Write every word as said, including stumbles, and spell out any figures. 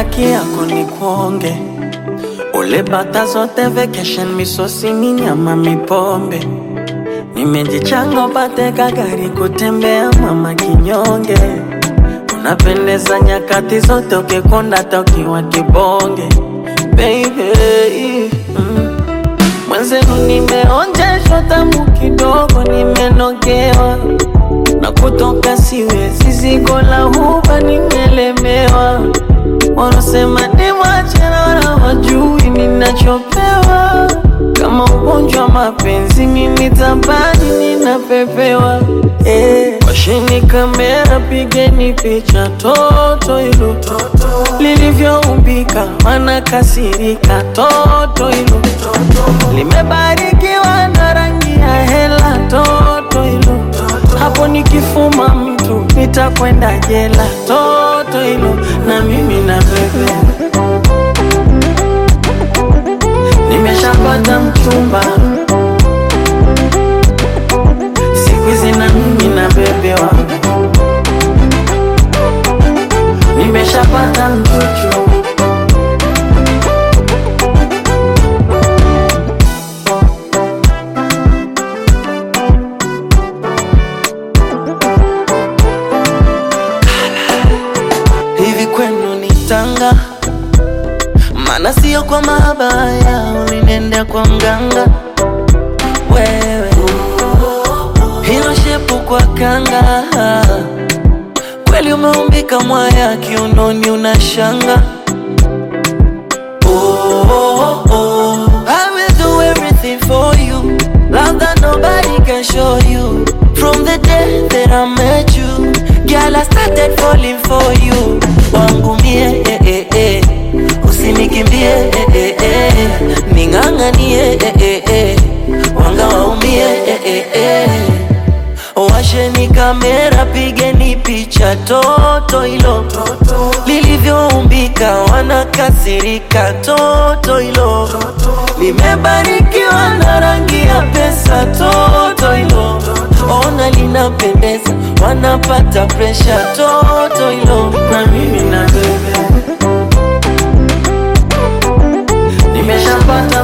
haki yako ni kuonge. Ule bata zote vacation misosi ni nyama mipombe. Nimejichanga upate kagari kutembea mama kinyonge. Unapendeza nyakati zote ukikonda tokiwa kibonge. Baby mm. Mwenzenu nimeonjeshwa tamu kidogo nimenogewa. Na kutoka siwezi zigo la huba nimelemewa. Wanasema ni machera na wajui ninachopewa. Kama ugonjwa mapenzi mimi tabani ninapepewa. Eh, washini kamera pigeni picha toto ilo lilivyoumbika wanakasirika toto ilo limebarikiwa na rangi ya hela toto ilo hapo nikifuma mtu nitakwenda jela toto ilo na mimi na bebe. Nimeshapata mchumba siku hizi na mimi na bebe wangu. Nimeshapata mchuchu hivi kwenu ni Tanga. Mana sio kwa mabaya ulinenda kwa mganga. Wewe hilo shepu kwa kanga. Kweli umeumbika mwaya kiunoni unashanga. Oh, oh, oh. I will do everything for you. Love that nobody can show you. From the day that I met you, girl, I started falling for you. Wangu mie, eh, eh, eh. Usinikimbie, eh, eh, eh. Ninganganie, eh, eh, eh. Wanga waumie, eh, eh, eh. Washeni kamera pigeni picha toto ilo lilivyoumbika wanakasirika toto ilo limebarikiwa na rangi ya pesa toto ilo ona linapendeza wanapata pressure toto ilo na mimi na bebe. Nimeshapata